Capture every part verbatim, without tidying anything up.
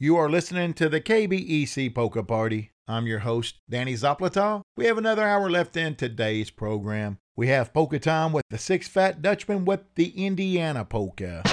You are listening to the K B E C Polka Party. I'm your host, Danny Zoplata. We have another hour left in today's program. We have Polka Time with the Six Fat Dutchmen with the Indiana Polka.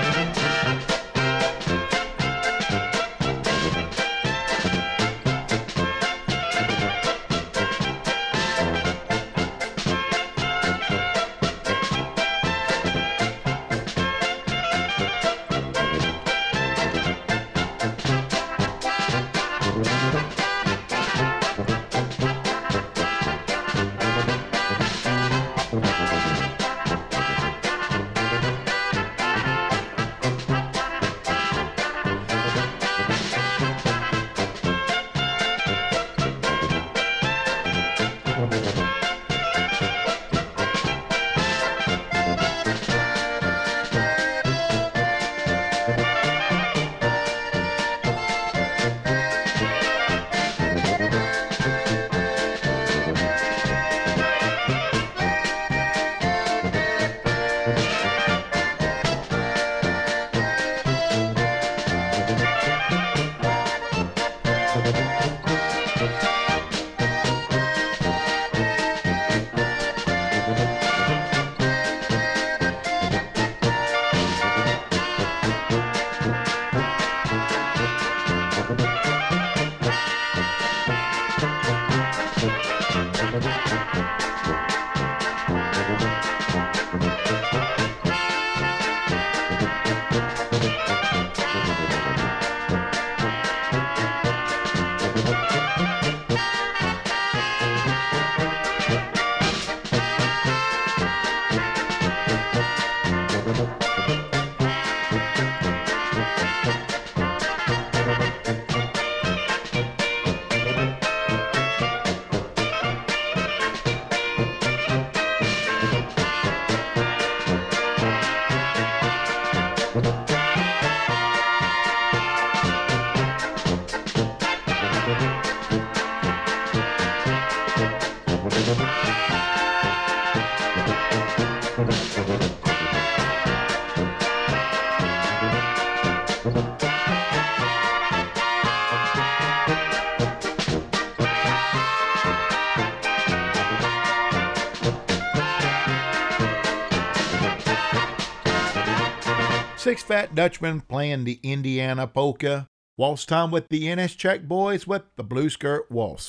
Six Fat Dutchmen playing the Indiana Polka. Waltz time with the N S Czech Boys with the Blue Skirt Waltz.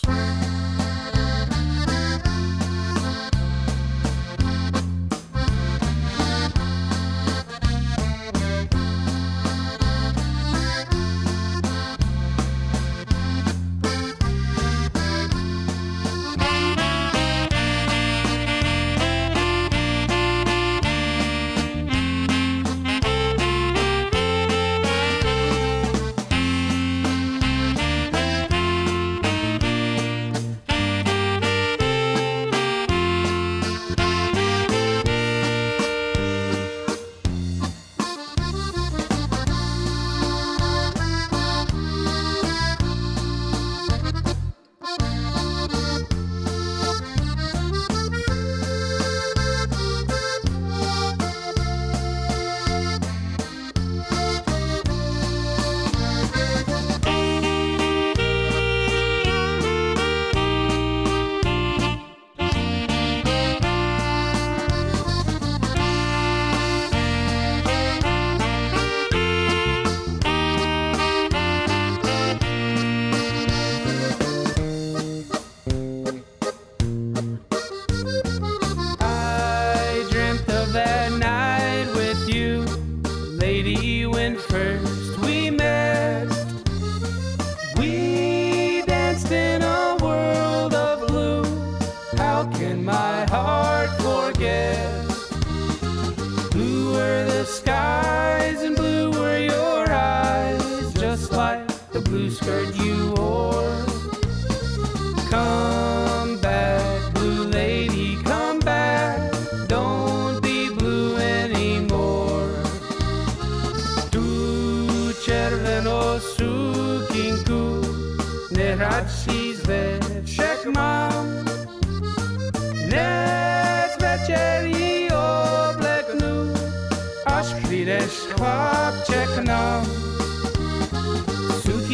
Przyjdesz, chłopcze, k nam.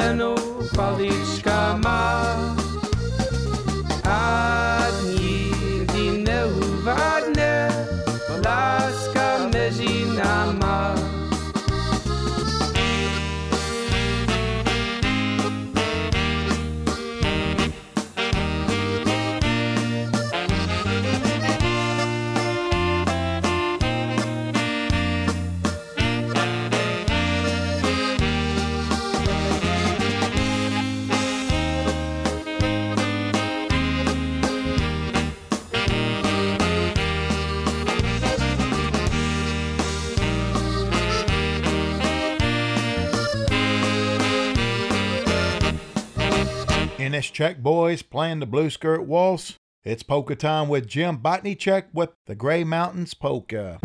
Eno Falichka Ma Adni Dine Uvadne Laska Mezinama. In this Czech boys playing the Blue Skirt Waltz, it's polka time with Jim Botnicek with the Gray Mountains Polka.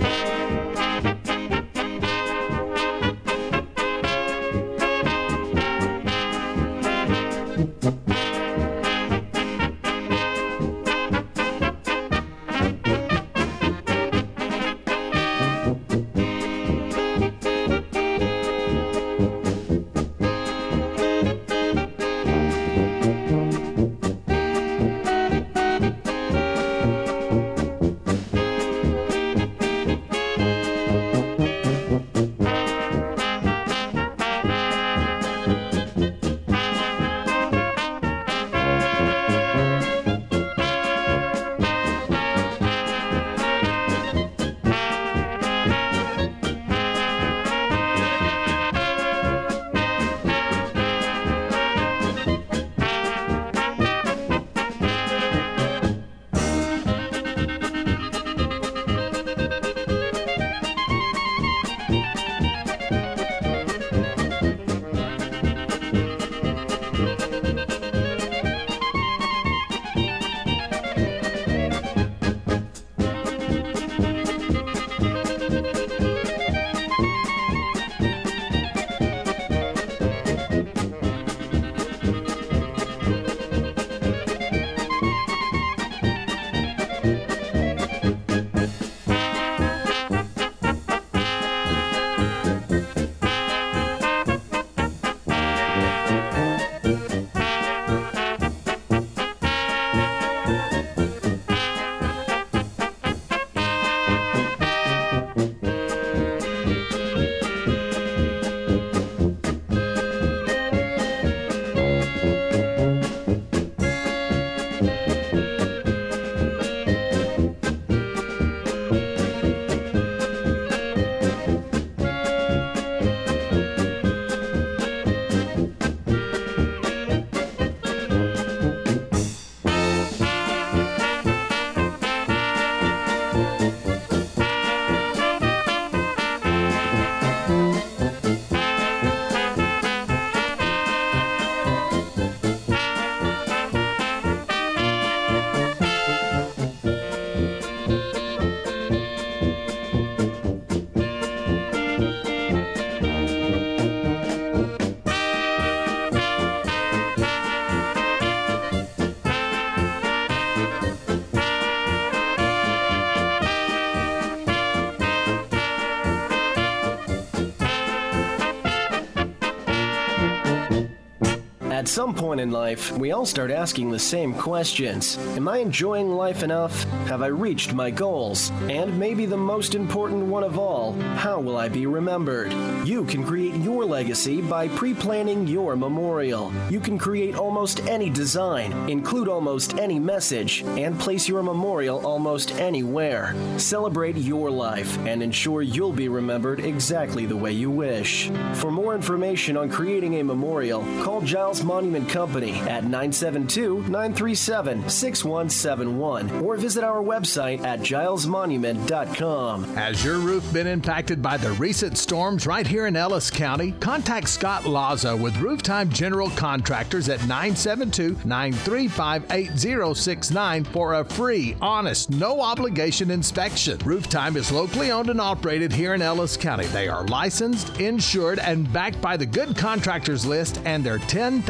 At some point in life, we all start asking the same questions. Am I enjoying life enough? Have I reached my goals? And maybe the most important one of all, how will I be remembered? You can create your legacy by pre-planning your memorial. You can create almost any design, include almost any message, and place your memorial almost anywhere. Celebrate your life and ensure you'll be remembered exactly the way you wish. For more information on creating a memorial, call Giles Monument Company at nine seven two, nine three seven, six one seven one or visit our website at giles monument dot com. Has your roof been impacted by the recent storms right here in Ellis County? Contact Scott Laza with Rooftime General Contractors at nine seven two, nine three five, eight zero six nine for a free, honest, no obligation inspection. Rooftime is locally owned and operated here in Ellis County. They are licensed, insured, and backed by the Good Contractors List, and their ten thousand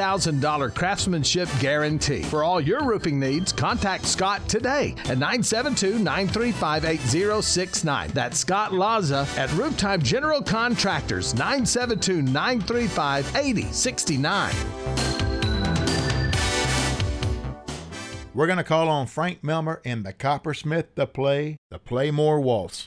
thousand dollars craftsmanship guarantee. For all your roofing needs, contact Scott today at nine seven two, nine three five, eight zero six nine. That's Scott Laza at Rooftime General Contractors, nine seven two, nine three five, eight zero six nine. We're going to call on Frank Milmer and the Coppersmith to play the Playmore Waltz.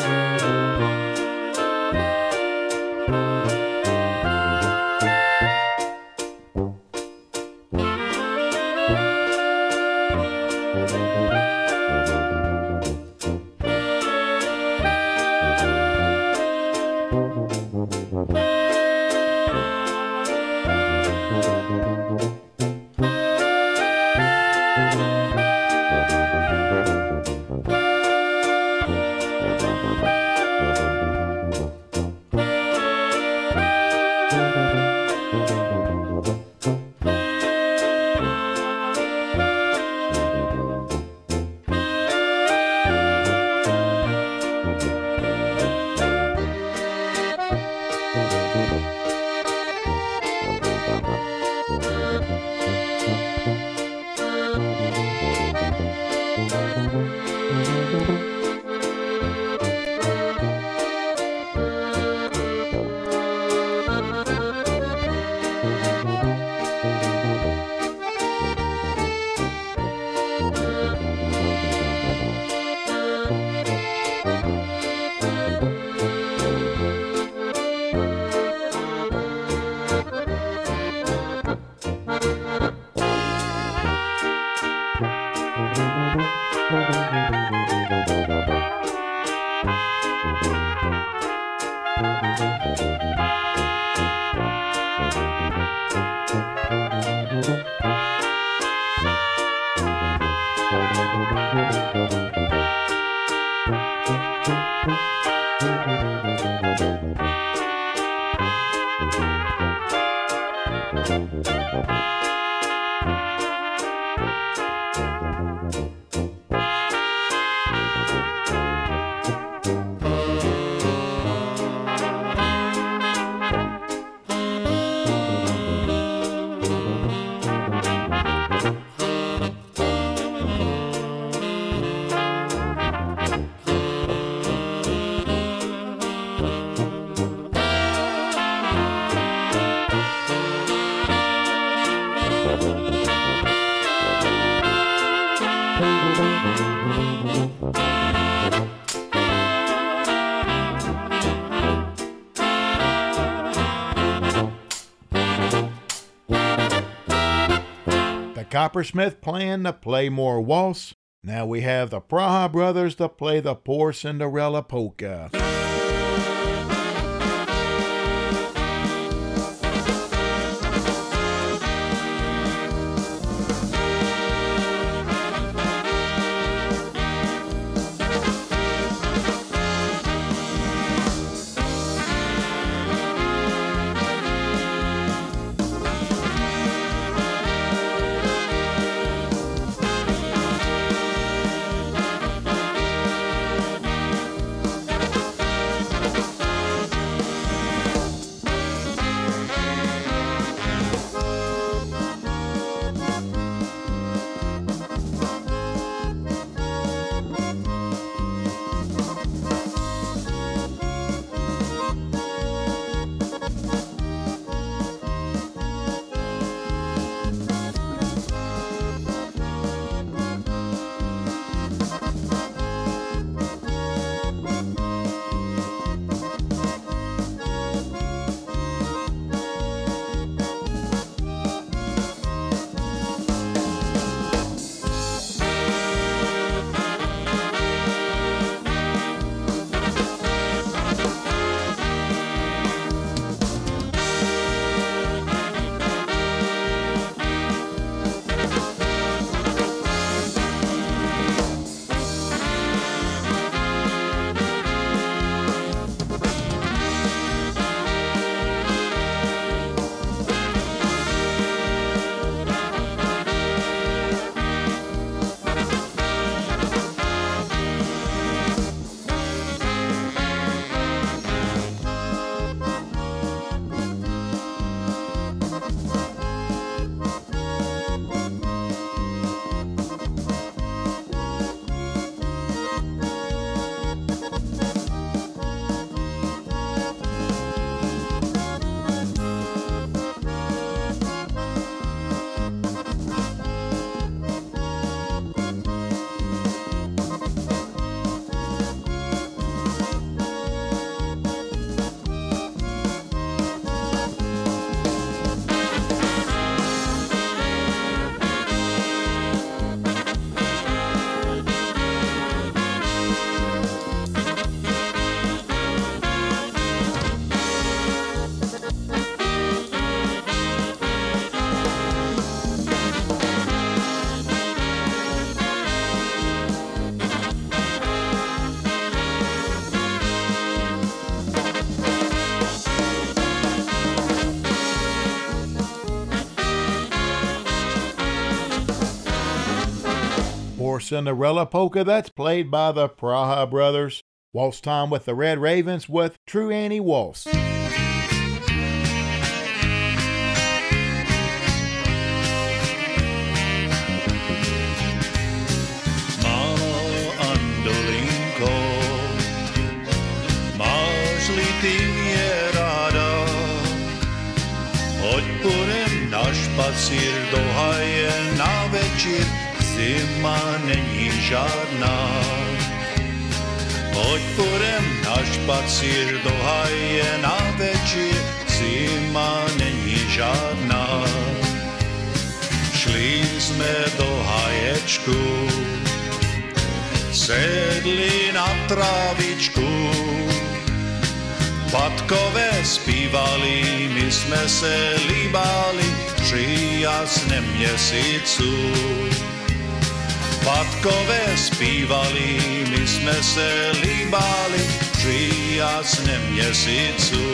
Coppersmith playing the Playmore Waltz. Now we have the Praha Brothers to play the Poor Cinderella Polka. Cinderella polka that's played by the Praha Brothers. Waltz time with the Red Ravens with True Annie Waltz. Špacír do haje na večír, zima není žádná. Pojď půjdem na špacír do haje na večír, zima není žádná. Šli jsme do haječku, sedli na trávičku, Patkové zpívali, my jsme se líbali při jasném měsícu. Patkové zpívali, my jsme se líbali při jasném měsícu.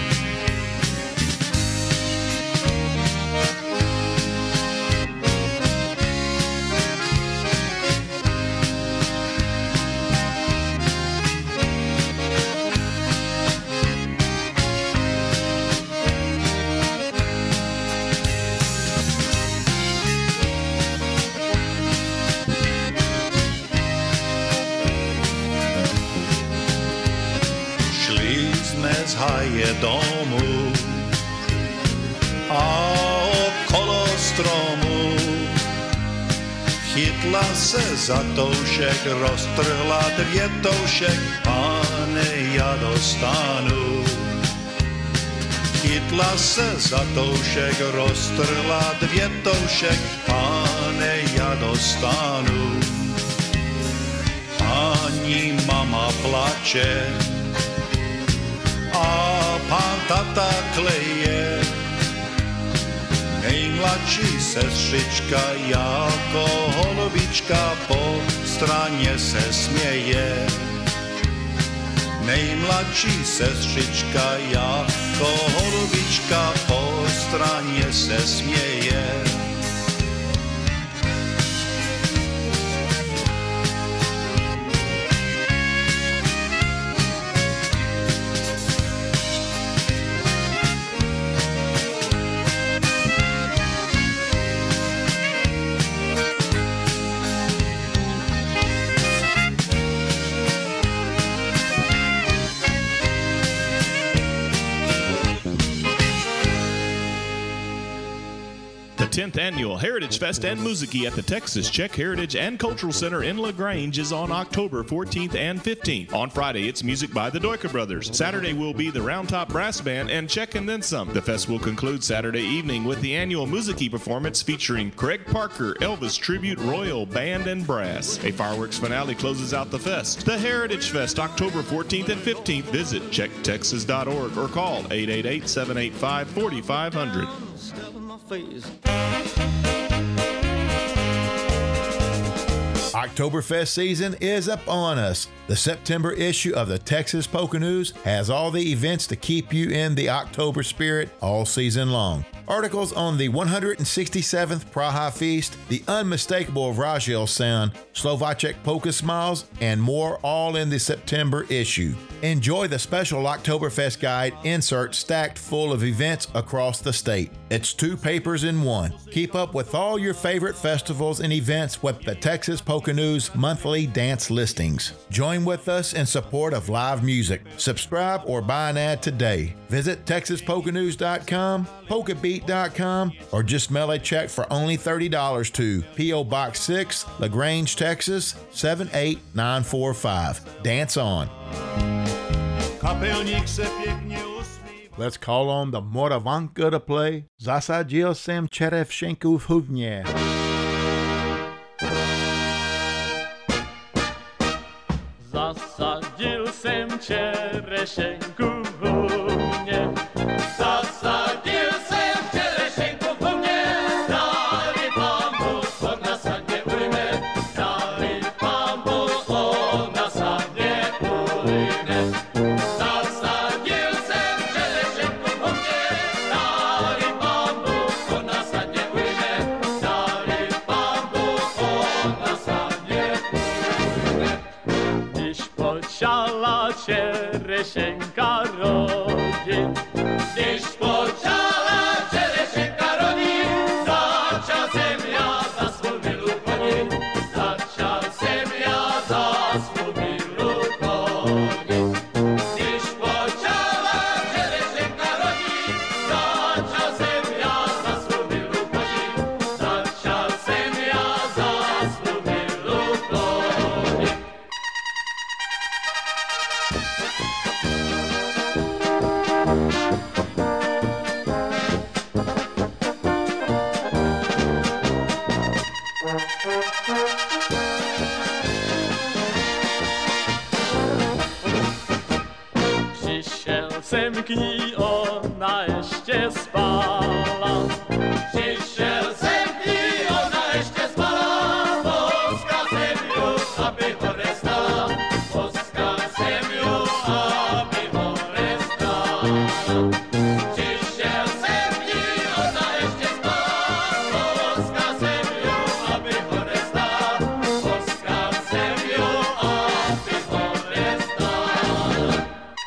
Haje domu a okolo stromu chytla se za toušek, roztrhla dvětoušek, pane, já dostanu. Chytla se za toušek, roztrhla dvětoušek, pane, já dostanu. Ani mama plače a pán tata kleje. Nejmladší sestřička jako holubička po straně se směje. Nejmladší sestřička jako holubička po straně se směje. tenth Annual Heritage Fest and Musiki at the Texas Czech Heritage and Cultural Center in LaGrange is on October fourteenth and fifteenth. On Friday, it's music by the Doika Brothers. Saturday will be the Round Top Brass Band and Czech and Then Some. The fest will conclude Saturday evening with the annual Musiki performance featuring Craig Parker, Elvis Tribute Royal Band and Brass. A fireworks finale closes out the fest. The Heritage Fest, October fourteenth and fifteenth. Visit czech texas dot org or call eight eight eight, seven eight five, four five zero zero. Oktoberfest season is upon us. The September issue of the Texas Polka News has all the events to keep you in the October spirit all season long. Articles on the one hundred sixty-seventh Praha Feast, the unmistakable Vražil sound, Slovacek polka smiles, and more, all in the September issue. Enjoy the special Oktoberfest guide insert stacked full of events across the state. It's two papers in one. Keep up with all your favorite festivals and events with the Texas Polka News monthly dance listings. Join with us in support of live music. Subscribe or buy an ad today. Visit texas polka news dot com, polka beat dot com, or just mail a check for only thirty dollars to P O Box six, LaGrange, Texas seven eight nine four five. Dance on. Let's call on the Moravanka to play. Zasadil sem Cherevshenku v huvně. Zasadil jsem čerešenku v huvně. Zasadil jsem čerešenku v huvně. Dali pán Bůh, ona sadně ujme. Dali pán Bůh, ona sadně ujme. Zasadil jsem čerešenku v huvně. Dali pán Bůh, ona sadně ujme. Dali pán Bůh, ona sadně Čerešenka rodí. Když počala čerešenka rodí, začal jsem já za svou milu chodit. Začal jsem já za svou milu chodit. Když počala čerešenka rodí, začal jsem já za svou milu chodit. Začal jsem já za svou milu chodit. Přišel jsem k ní, ona ještě spala. Přišel jsem k ní, ona ještě spala. Poskal jsem ju, aby ho nestala. Poskal jsem ju, aby ho nestala. Přišel jsem k ní, ona ještě spala. Poskal jsem ju, aby ho nestala. Poskal jsem ju, aby ho nestala.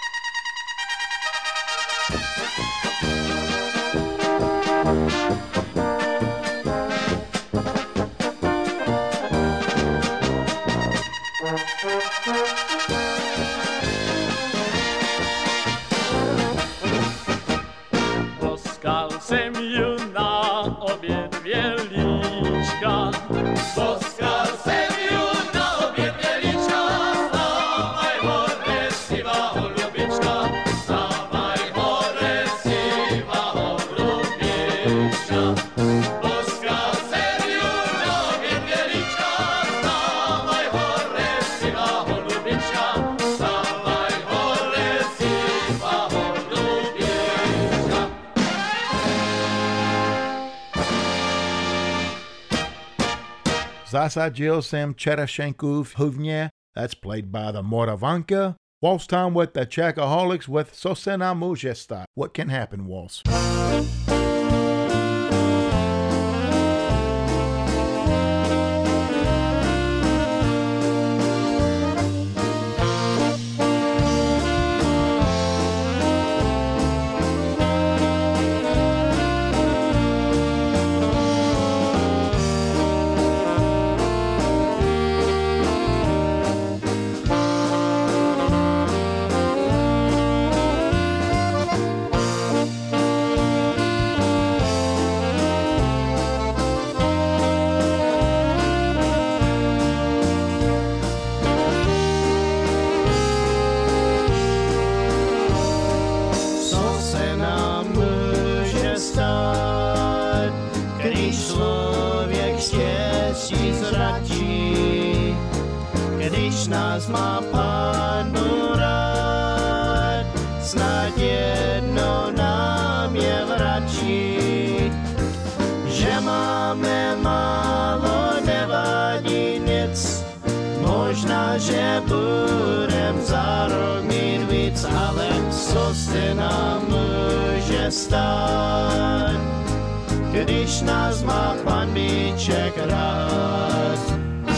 Poskal jsem ju na obě dvě líčka. Poskal jsem ju na obě dvě líčka. Stávaj hore, sivá holubička. Stávaj hore, sivá holubička. Poskal jsem ju na obě dvě líčka. Stávaj hore, sivá holubička. Stávaj hore, sivá holubička. Zasadil jsem Čerešenku v huvně. That's played by the Moravanka. Waltz time with the Czechaholics with Sosena Mujesta. What can happen, Waltz? Co se nám může stát, když člověk štěstí ztratí, když nás má Pánu rád, snad jedno nám je vračí. Že máme málo, nevadí nic, možná, že budem za rok mít víc, ale co se nám může stát, když nás má Pán Bíček rád.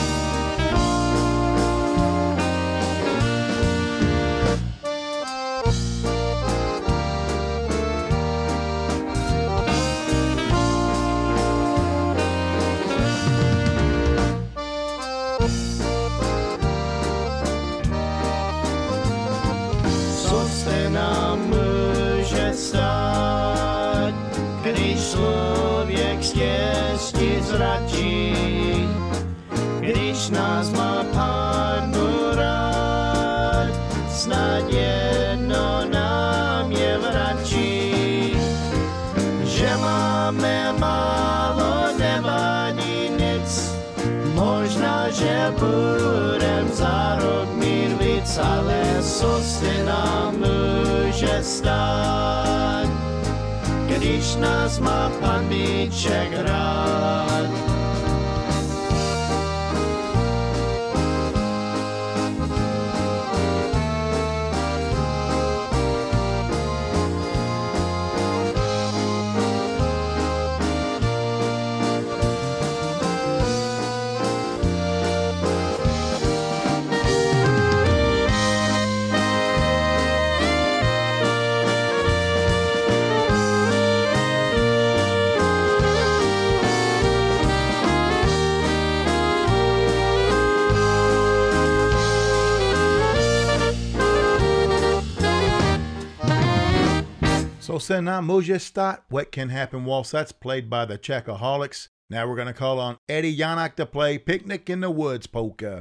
Co se nám může stát, když člověk štěstí ztratí, když nás má Pánu rád, snad jedno nám je vračí. Že máme málo, nevadí nic, možná, že budem za rok mít víc, ale co se nám může stát, když nás má Pán Bíček rád. To se nám může stát, What Can Happen Waltz, that's played by the Czechaholics. Now we're going to call on Eddie Janak to play Picnic in the Woods polka.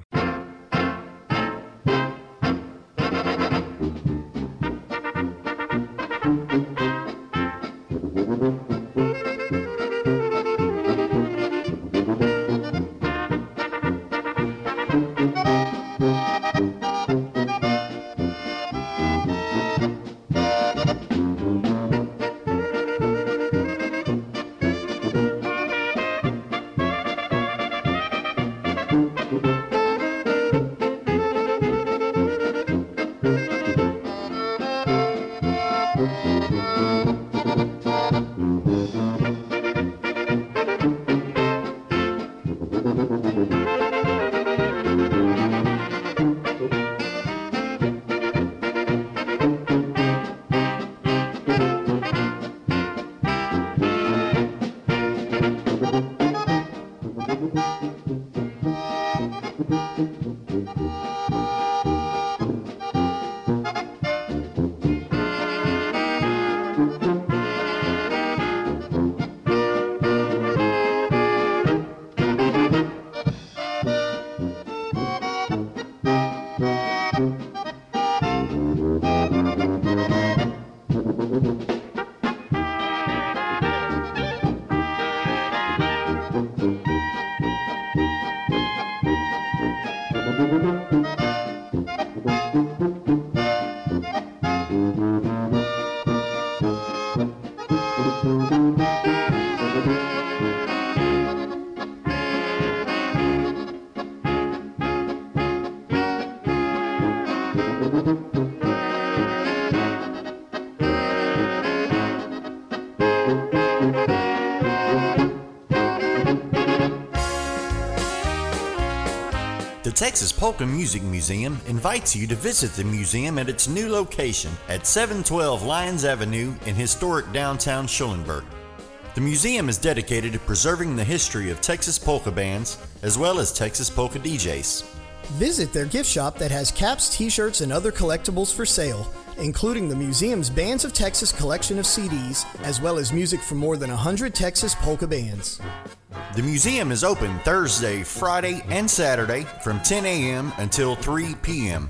The Texas Polka Music Museum invites you to visit the museum at its new location at seven twelve Lyons Avenue in historic downtown Schulenburg. The museum is dedicated to preserving the history of Texas polka bands as well as Texas polka D Js. Visit their gift shop that has caps, t-shirts, and other collectibles for sale, including the museum's Bands of Texas collection of C Ds, as well as music from more than one hundred Texas polka bands. The museum is open Thursday, Friday, and Saturday from ten a.m. until three p.m.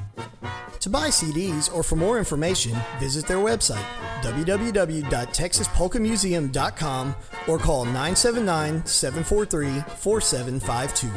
To buy C Ds or for more information, visit their website, w w w dot texas polka museum dot com, or call nine seven nine, seven four three, four seven five two.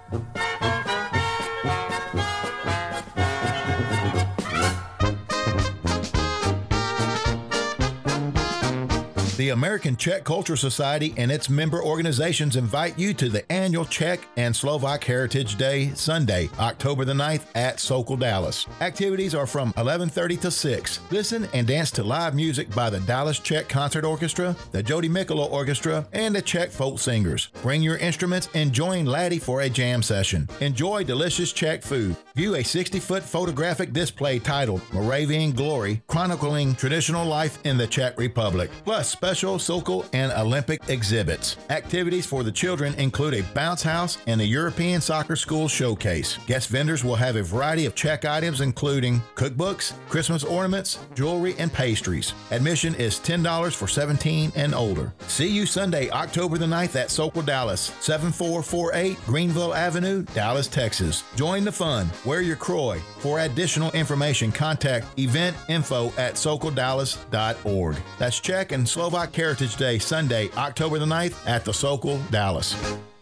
The American Czech Cultural Society and its member organizations invite you to the annual Czech and Slovak Heritage Day, Sunday, October the ninth at Sokol, Dallas. Activities are from eleven thirty to six. Listen and dance to live music by the Dallas Czech Concert Orchestra, the Jody Mikolo Orchestra, and the Czech Folk Singers. Bring your instruments and join Laddie for a jam session. Enjoy delicious Czech food. View a sixty-foot photographic display titled Moravian Glory, chronicling traditional life in the Czech Republic, plus special Sokol and Olympic exhibits. Activities for the children include a bounce house and the European Soccer School Showcase. Guest vendors will have a variety of Czech items including cookbooks, Christmas ornaments, jewelry, and pastries. Admission is ten dollars for seventeen and older. See you Sunday, October the ninth at Sokol, Dallas, seven four four eight Greenville Avenue, Dallas, Texas. Join the fun. Wear your Croy. For additional information, contact event info at sokol dallas dot org. That's Czech and Slovak Heritage Day, Sunday, October the ninth at the Sokol, Dallas.